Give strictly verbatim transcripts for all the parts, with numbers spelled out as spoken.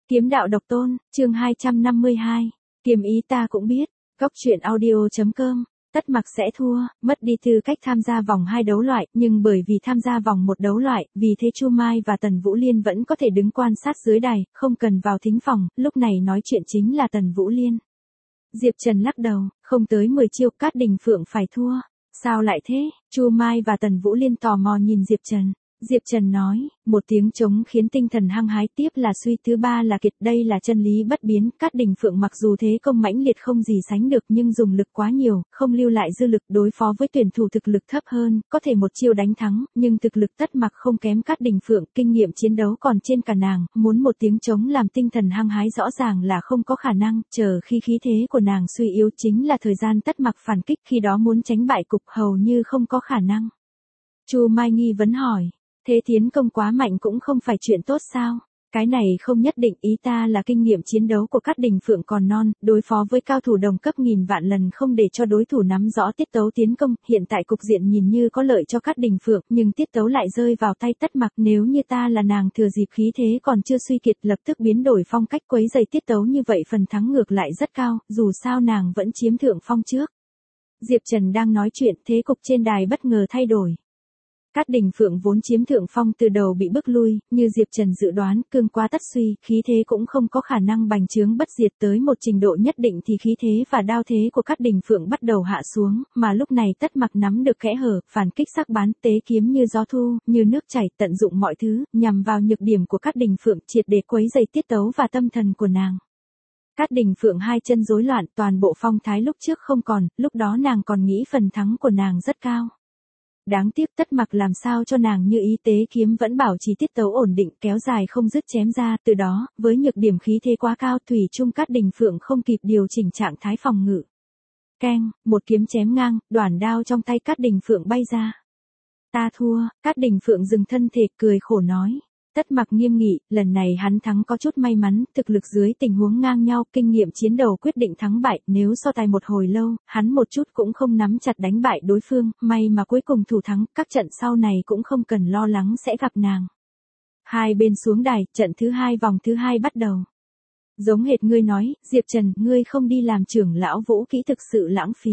Kiếm đạo độc tôn, chương hai trăm năm mươi hai. Kiếm ý ta cũng biết. Góc truyện audio.com. Tất Mặc sẽ thua, mất đi tư cách tham gia vòng hai đấu loại, nhưng bởi vì tham gia vòng một đấu loại, vì thế Chu Mai và Tần Vũ Liên vẫn có thể đứng quan sát dưới đài, không cần vào thính phòng, lúc này nói chuyện chính là Tần Vũ Liên. Diệp Trần lắc đầu, không tới mười chiêu Cát Đình Phượng phải thua. Sao lại thế? Chu Mai và Tần Vũ Liên tò mò nhìn Diệp Trần. Diệp Trần nói, một tiếng trống khiến tinh thần hăng hái, tiếp là suy, thứ ba là kiệt, đây là chân lý bất biến. Cát Đình Phượng mặc dù thế công mãnh liệt không gì sánh được nhưng dùng lực quá nhiều, không lưu lại dư lực đối phó với tuyển thủ thực lực thấp hơn, có thể một chiêu đánh thắng, nhưng thực lực Tất Mặc không kém Cát Đình Phượng, kinh nghiệm chiến đấu còn trên cả nàng, muốn một tiếng trống làm tinh thần hăng hái rõ ràng là không có khả năng, chờ khi khí thế của nàng suy yếu chính là thời gian Tất Mặc phản kích, khi đó muốn tránh bại cục hầu như không có khả năng. Chu Mai nghi vấn hỏi. Thế tiến công quá mạnh cũng không phải chuyện tốt sao? Cái này không nhất định, ý ta là kinh nghiệm chiến đấu của Cát Đình Phượng còn non, đối phó với cao thủ đồng cấp nghìn vạn lần không để cho đối thủ nắm rõ tiết tấu tiến công, hiện tại cục diện nhìn như có lợi cho Cát Đình Phượng, nhưng tiết tấu lại rơi vào tay Tất Mặc, nếu như ta là nàng thừa dịp khí thế còn chưa suy kiệt lập tức biến đổi phong cách quấy rầy tiết tấu như vậy phần thắng ngược lại rất cao, dù sao nàng vẫn chiếm thượng phong trước. Diệp Trần đang nói chuyện, thế cục trên đài bất ngờ thay đổi. Cát Đình Phượng vốn chiếm thượng phong từ đầu bị bức lui, như Diệp Trần dự đoán, cương quá tất suy, khí thế cũng không có khả năng bành trướng bất diệt tới một trình độ nhất định thì khí thế và đao thế của Cát Đình Phượng bắt đầu hạ xuống, mà lúc này Tất Mặc nắm được kẽ hở, phản kích sắc bén, tế kiếm như gió thu, như nước chảy, tận dụng mọi thứ, nhằm vào nhược điểm của Cát Đình Phượng, triệt để quấy rầy tiết tấu và tâm thần của nàng. Cát Đình Phượng hai chân rối loạn, toàn bộ phong thái lúc trước không còn, lúc đó nàng còn nghĩ phần thắng của nàng rất cao. Đáng tiếc Tất Mặc làm sao cho nàng như ý, tế kiếm vẫn bảo trì tiết tấu ổn định, kéo dài không dứt chém ra, từ đó, với nhược điểm khí thế quá cao, thủy chung Cát Đình Phượng không kịp điều chỉnh trạng thái phòng ngự. Keng, một kiếm chém ngang, đoản đao trong tay Cát Đình Phượng bay ra. Ta thua. Cát Đình Phượng dừng thân thể, cười khổ nói. Tất Mặc nghiêm nghị, lần này hắn thắng có chút may mắn, thực lực dưới tình huống ngang nhau, kinh nghiệm chiến đấu quyết định thắng bại, nếu so tài một hồi lâu, hắn một chút cũng không nắm chặt đánh bại đối phương, may mà cuối cùng thủ thắng, các trận sau này cũng không cần lo lắng sẽ gặp nàng. Hai bên xuống đài, trận thứ hai vòng thứ hai bắt đầu. Giống hệt ngươi nói, Diệp Trần, ngươi không đi làm trưởng lão vũ kỹ thực sự lãng phí.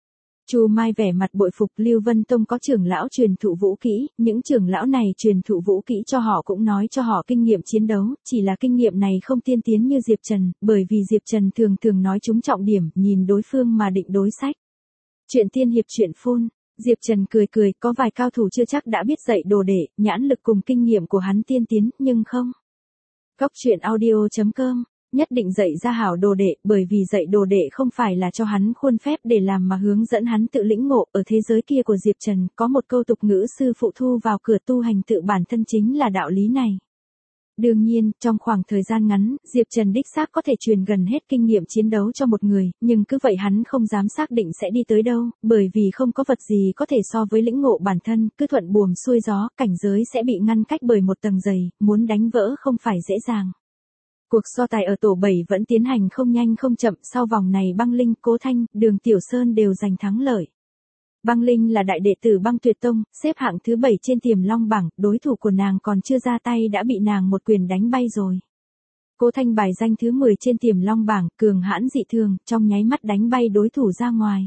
Chu Mai vẻ mặt bội phục, Lưu Vân Tông có trưởng lão truyền thụ vũ kỹ, những trưởng lão này truyền thụ vũ kỹ cho họ cũng nói cho họ kinh nghiệm chiến đấu, chỉ là kinh nghiệm này không tiên tiến như Diệp Trần, bởi vì Diệp Trần thường thường nói trúng trọng điểm, nhìn đối phương mà định đối sách. Chuyện tiên hiệp chuyện phun, Diệp Trần cười cười, có vài cao thủ chưa chắc đã biết dạy đồ đệ, nhãn lực cùng kinh nghiệm của hắn tiên tiến, nhưng không. Góc truyện audio.com. Nhất định dạy ra hảo đồ đệ, bởi vì dạy đồ đệ không phải là cho hắn khuôn phép để làm mà hướng dẫn hắn tự lĩnh ngộ. Ở thế giới kia của Diệp Trần, có một câu tục ngữ sư phụ thu vào cửa tu hành tự bản thân chính là đạo lý này. Đương nhiên, trong khoảng thời gian ngắn, Diệp Trần đích xác có thể truyền gần hết kinh nghiệm chiến đấu cho một người, nhưng cứ vậy hắn không dám xác định sẽ đi tới đâu, bởi vì không có vật gì có thể so với lĩnh ngộ bản thân, cứ thuận buồm xuôi gió, cảnh giới sẽ bị ngăn cách bởi một tầng dày, muốn đánh vỡ không phải dễ dàng. Cuộc so tài ở tổ bảy vẫn tiến hành không nhanh không chậm, sau vòng này Băng Linh, Cố Thanh, Đường Tiểu Sơn đều giành thắng lợi. Băng Linh là đại đệ tử Băng Tuyệt Tông, xếp hạng thứ bảy trên Tiềm Long bảng, đối thủ của nàng còn chưa ra tay đã bị nàng một quyền đánh bay rồi. Cố Thanh bài danh thứ mười trên Tiềm Long bảng, cường hãn dị thường, trong nháy mắt đánh bay đối thủ ra ngoài.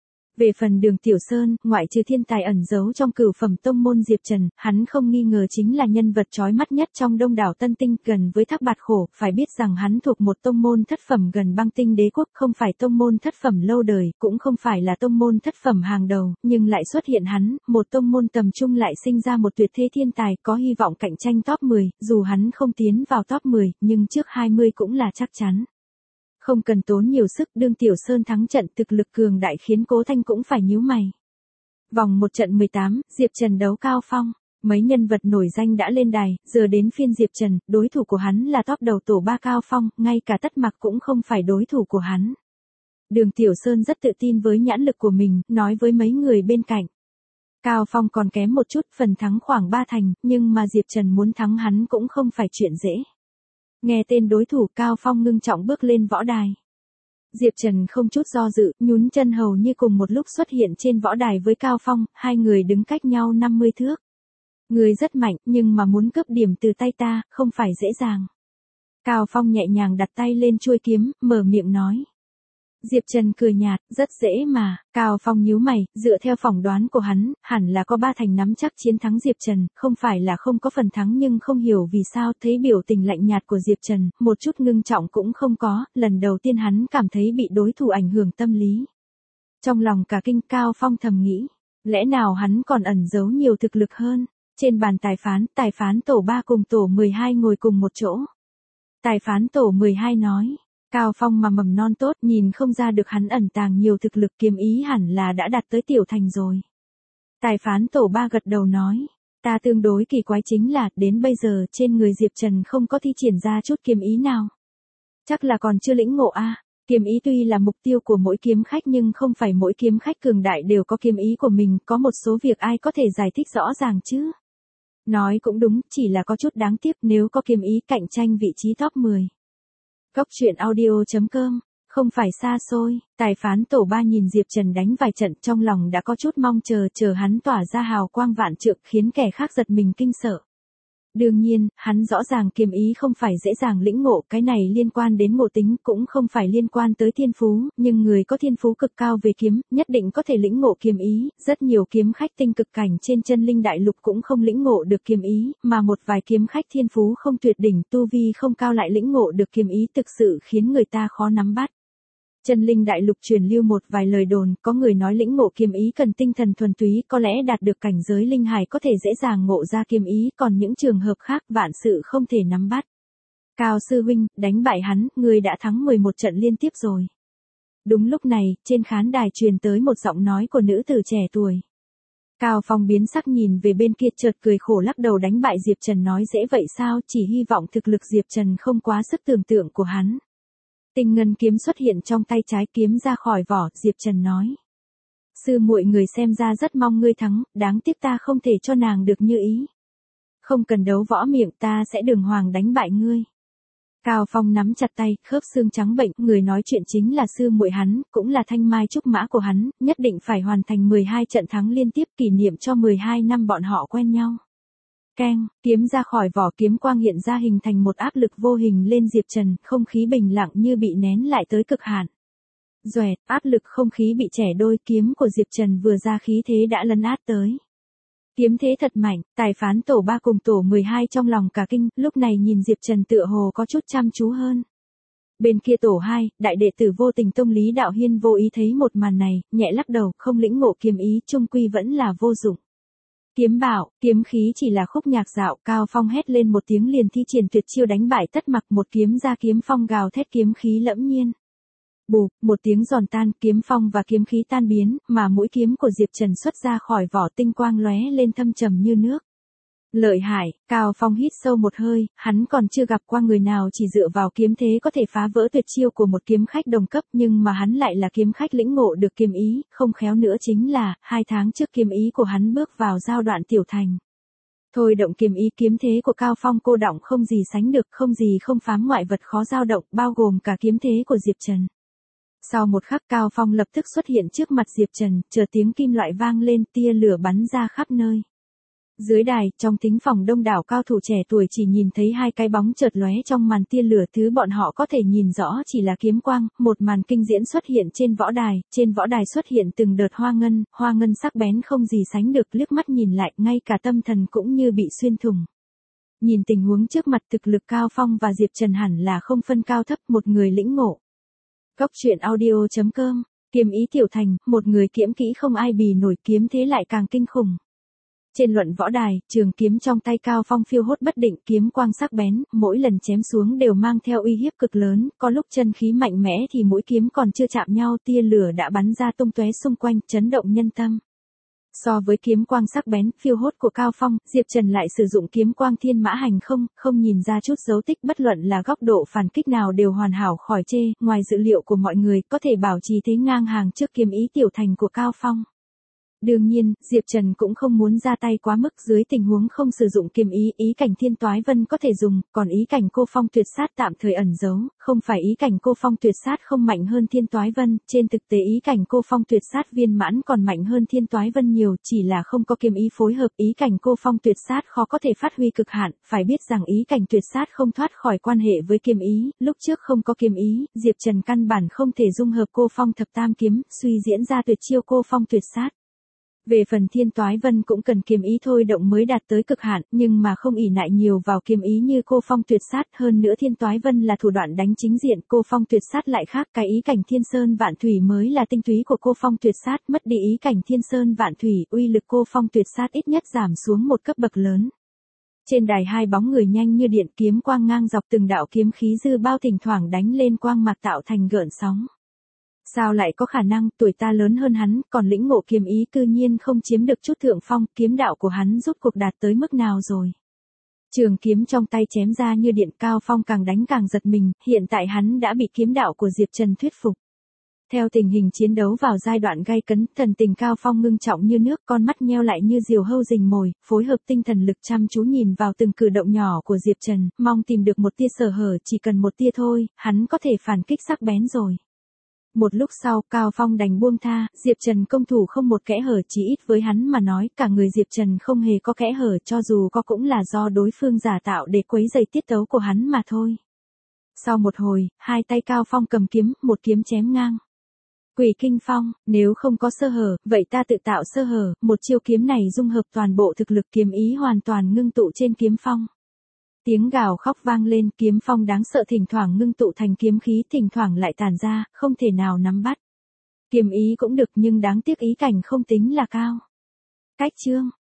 Về phần Đường Tiểu Sơn, ngoại trừ thiên tài ẩn giấu trong cửu phẩm tông môn Diệp Trần, hắn không nghi ngờ chính là nhân vật chói mắt nhất trong đông đảo Tân Tinh, gần với Thác Bạt Khổ, phải biết rằng hắn thuộc một tông môn thất phẩm gần Băng Tinh Đế quốc, không phải tông môn thất phẩm lâu đời, cũng không phải là tông môn thất phẩm hàng đầu, nhưng lại xuất hiện hắn, một tông môn tầm trung lại sinh ra một tuyệt thế thiên tài, có hy vọng cạnh tranh top mười, dù hắn không tiến vào top mười, nhưng trước hai mươi cũng là chắc chắn. Không cần tốn nhiều sức, Đường Tiểu Sơn thắng trận, thực lực cường đại khiến Cố Thanh cũng phải nhíu mày. Vòng một trận mười tám, Diệp Trần đấu Cao Phong, mấy nhân vật nổi danh đã lên đài, giờ đến phiên Diệp Trần, đối thủ của hắn là top đầu tổ ba Cao Phong, ngay cả Tất Mặc cũng không phải đối thủ của hắn. Đường Tiểu Sơn rất tự tin với nhãn lực của mình, nói với mấy người bên cạnh. Cao Phong còn kém một chút, phần thắng khoảng ba thành, nhưng mà Diệp Trần muốn thắng hắn cũng không phải chuyện dễ. Nghe tên đối thủ, Cao Phong ngưng trọng bước lên võ đài. Diệp Trần không chút do dự, nhún chân hầu như cùng một lúc xuất hiện trên võ đài với Cao Phong, hai người đứng cách nhau năm mươi thước. Người rất mạnh, nhưng mà muốn cướp điểm từ tay ta, không phải dễ dàng. Cao Phong nhẹ nhàng đặt tay lên chuôi kiếm, mở miệng nói. Diệp Trần cười nhạt, rất dễ mà. Cao Phong nhíu mày, dựa theo phỏng đoán của hắn, hẳn là có ba thành nắm chắc chiến thắng Diệp Trần, không phải là không có phần thắng nhưng không hiểu vì sao thấy biểu tình lạnh nhạt của Diệp Trần, một chút ngưng trọng cũng không có, lần đầu tiên hắn cảm thấy bị đối thủ ảnh hưởng tâm lý. Trong lòng cả kinh, Cao Phong thầm nghĩ, lẽ nào hắn còn ẩn giấu nhiều thực lực hơn. Trên bàn tài phán, tài phán tổ ba cùng tổ mười hai ngồi cùng một chỗ. Tài phán tổ mười hai nói, Cao Phong mà mầm non tốt, nhìn không ra được hắn ẩn tàng nhiều thực lực, kiếm ý hẳn là đã đạt tới tiểu thành rồi. Tài phán tổ ba gật đầu nói, ta tương đối kỳ quái chính là, đến bây giờ trên người Diệp Trần không có thi triển ra chút kiếm ý nào. Chắc là còn chưa lĩnh ngộ a. Kiếm ý tuy là mục tiêu của mỗi kiếm khách nhưng không phải mỗi kiếm khách cường đại đều có kiếm ý của mình, có một số việc ai có thể giải thích rõ ràng chứ. Nói cũng đúng, chỉ là có chút đáng tiếc nếu có kiếm ý cạnh tranh vị trí top mười. Cốc truyện audio chấm com, không phải xa xôi, tài phán tổ ba nhìn Diệp Trần đánh vài trận trong lòng đã có chút mong chờ, chờ hắn tỏa ra hào quang vạn trượng khiến kẻ khác giật mình kinh sợ. Đương nhiên, hắn rõ ràng kiếm ý không phải dễ dàng lĩnh ngộ, cái này liên quan đến ngộ tính, cũng không phải liên quan tới thiên phú, nhưng người có thiên phú cực cao về kiếm, nhất định có thể lĩnh ngộ kiếm ý, rất nhiều kiếm khách tinh cực cảnh trên chân linh đại lục cũng không lĩnh ngộ được kiếm ý, mà một vài kiếm khách thiên phú không tuyệt đỉnh, tu vi không cao lại lĩnh ngộ được kiếm ý thực sự khiến người ta khó nắm bắt. Chân linh đại lục truyền lưu một vài lời đồn, có người nói lĩnh ngộ kiếm ý cần tinh thần thuần túy, có lẽ đạt được cảnh giới linh hải có thể dễ dàng ngộ ra kiếm ý, còn những trường hợp khác vạn sự không thể nắm bắt. Cao sư huynh, đánh bại hắn, ngươi đã thắng mười một trận liên tiếp rồi. Đúng lúc này, trên khán đài truyền tới một giọng nói của nữ tử trẻ tuổi. Cao Phong biến sắc nhìn về bên kia chợt cười khổ lắc đầu, đánh bại Diệp Trần nói dễ vậy sao, chỉ hy vọng thực lực Diệp Trần không quá sức tưởng tượng của hắn. Tinh ngân kiếm xuất hiện trong tay trái, kiếm ra khỏi vỏ, Diệp Trần nói. Sư muội người xem ra rất mong ngươi thắng, đáng tiếc ta không thể cho nàng được như ý. Không cần đấu võ miệng, ta sẽ đường hoàng đánh bại ngươi. Cao Phong nắm chặt tay, khớp xương trắng bệnh, người nói chuyện chính là sư muội hắn, cũng là thanh mai trúc mã của hắn, nhất định phải hoàn thành mười hai trận thắng liên tiếp kỷ niệm cho mười hai năm bọn họ quen nhau. Keng, kiếm ra khỏi vỏ, kiếm quang hiện ra hình thành một áp lực vô hình lên Diệp Trần, không khí bình lặng như bị nén lại tới cực hạn. Doẹt, áp lực không khí bị chẻ đôi, kiếm của Diệp Trần vừa ra khí thế đã lấn át tới. Kiếm thế thật mạnh, tài phán tổ ba cùng tổ mười hai trong lòng cả kinh, lúc này nhìn Diệp Trần tựa hồ có chút chăm chú hơn. Bên kia tổ hai, đại đệ tử Vô Tình Tông Lý Đạo Hiên vô ý thấy một màn này, nhẹ lắc đầu, không lĩnh ngộ kiếm ý, chung quy vẫn là vô dụng. Kiếm bảo, kiếm khí chỉ là khúc nhạc dạo, Cao Phong hét lên một tiếng liền thi triển tuyệt chiêu đánh bại Tất Mặc, một kiếm ra, kiếm phong gào thét, kiếm khí lẫm nhiên. Bụp, một tiếng giòn tan, kiếm phong và kiếm khí tan biến, mà mũi kiếm của Diệp Trần xuất ra khỏi vỏ, tinh quang lóe lên thâm trầm như nước. Lợi hại, Cao Phong hít sâu một hơi, hắn còn chưa gặp qua người nào chỉ dựa vào kiếm thế có thể phá vỡ tuyệt chiêu của một kiếm khách đồng cấp, nhưng mà hắn lại là kiếm khách lĩnh ngộ được kiếm ý, không khéo nữa chính là, hai tháng trước kiếm ý của hắn bước vào giai đoạn tiểu thành. Thôi động kiếm ý, kiếm thế của Cao Phong cô động không gì sánh được, không gì không phám ngoại vật khó dao động, bao gồm cả kiếm thế của Diệp Trần. Sau một khắc, Cao Phong lập tức xuất hiện trước mặt Diệp Trần, chờ tiếng kim loại vang lên, tia lửa bắn ra khắp nơi. Dưới đài, trong thính phòng đông đảo cao thủ trẻ tuổi chỉ nhìn thấy hai cái bóng chợt lóe trong màn tia lửa, thứ bọn họ có thể nhìn rõ chỉ là kiếm quang, một màn kinh diễn xuất hiện trên võ đài, trên võ đài xuất hiện từng đợt hoa ngân, hoa ngân sắc bén không gì sánh được, liếc mắt nhìn lại, ngay cả tâm thần cũng như bị xuyên thủng. Nhìn tình huống trước mặt, thực lực Cao Phong và Diệp Trần hẳn là không phân cao thấp, một người lĩnh ngộ. Cốc truyện audio chấm com, kiếm ý tiểu thành, một người kiếm kỹ không ai bì nổi, kiếm thế lại càng kinh khủng. Trên luận võ đài, trường kiếm trong tay Cao Phong phiêu hốt bất định, kiếm quang sắc bén, mỗi lần chém xuống đều mang theo uy hiếp cực lớn, có lúc chân khí mạnh mẽ thì mũi kiếm còn chưa chạm nhau, tia lửa đã bắn ra tung tóe xung quanh, chấn động nhân tâm. So với kiếm quang sắc bén, phiêu hốt của Cao Phong, Diệp Trần lại sử dụng kiếm quang thiên mã hành không, không nhìn ra chút dấu tích, bất luận là góc độ phản kích nào đều hoàn hảo khỏi chê, ngoài dự liệu của mọi người, có thể bảo trì thế ngang hàng trước kiếm ý tiểu thành của Cao Phong. Đương nhiên, Diệp Trần cũng không muốn ra tay quá mức dưới tình huống không sử dụng kiếm ý, ý cảnh Thiên Toái Vân có thể dùng, còn ý cảnh Cô Phong Tuyệt Sát tạm thời ẩn giấu, không phải ý cảnh Cô Phong Tuyệt Sát không mạnh hơn Thiên Toái Vân, trên thực tế ý cảnh Cô Phong Tuyệt Sát viên mãn còn mạnh hơn Thiên Toái Vân nhiều, chỉ là không có kiếm ý phối hợp, ý cảnh Cô Phong Tuyệt Sát khó có thể phát huy cực hạn, phải biết rằng ý cảnh Tuyệt Sát không thoát khỏi quan hệ với kiếm ý, lúc trước không có kiếm ý, Diệp Trần căn bản không thể dung hợp Cô Phong Thập Tam kiếm, suy diễn ra tuyệt chiêu Cô Phong Tuyệt Sát. Về phần Thiên Toái Vân cũng cần kiếm ý thôi động mới đạt tới cực hạn, nhưng mà không ỷ nại nhiều vào kiếm ý như Cô Phong Tuyệt Sát, hơn nữa Thiên Toái Vân là thủ đoạn đánh chính diện, Cô Phong Tuyệt Sát lại khác, cái ý cảnh Thiên Sơn Vạn Thủy mới là tinh túy của Cô Phong Tuyệt Sát, mất đi ý cảnh Thiên Sơn Vạn Thủy, uy lực Cô Phong Tuyệt Sát ít nhất giảm xuống một cấp bậc lớn. Trên đài hai bóng người nhanh như điện, kiếm quang ngang dọc, từng đạo kiếm khí dư bao thỉnh thoảng đánh lên quang mạc tạo thành gợn sóng. Sao lại có khả năng, tuổi ta lớn hơn hắn, còn lĩnh ngộ kiếm ý cư nhiên không chiếm được chút thượng phong, kiếm đạo của hắn rốt cuộc đạt tới mức nào rồi. Trường kiếm trong tay chém ra như điện, Cao Phong càng đánh càng giật mình, hiện tại hắn đã bị kiếm đạo của Diệp Trần thuyết phục. Theo tình hình chiến đấu vào giai đoạn gay cấn, thần tình Cao Phong ngưng trọng như nước, con mắt nheo lại như diều hâu rình mồi, phối hợp tinh thần lực chăm chú nhìn vào từng cử động nhỏ của Diệp Trần, mong tìm được một tia sở hở, chỉ cần một tia thôi, hắn có thể phản kích sắc bén rồi. Một lúc sau, Cao Phong đành buông tha, Diệp Trần công thủ không một kẽ hở, chỉ ít với hắn mà nói, cả người Diệp Trần không hề có kẽ hở, cho dù có cũng là do đối phương giả tạo để quấy rầy tiết tấu của hắn mà thôi. Sau một hồi, hai tay Cao Phong cầm kiếm, một kiếm chém ngang. Quỷ Kinh Phong, nếu không có sơ hở, vậy ta tự tạo sơ hở, một chiêu kiếm này dung hợp toàn bộ thực lực kiếm ý hoàn toàn ngưng tụ trên kiếm phong. Tiếng gào khóc vang lên, kiếm phong đáng sợ thỉnh thoảng ngưng tụ thành kiếm khí, thỉnh thoảng lại tàn ra, không thể nào nắm bắt. Kiếm ý cũng được nhưng đáng tiếc ý cảnh không tính là cao. Cách chương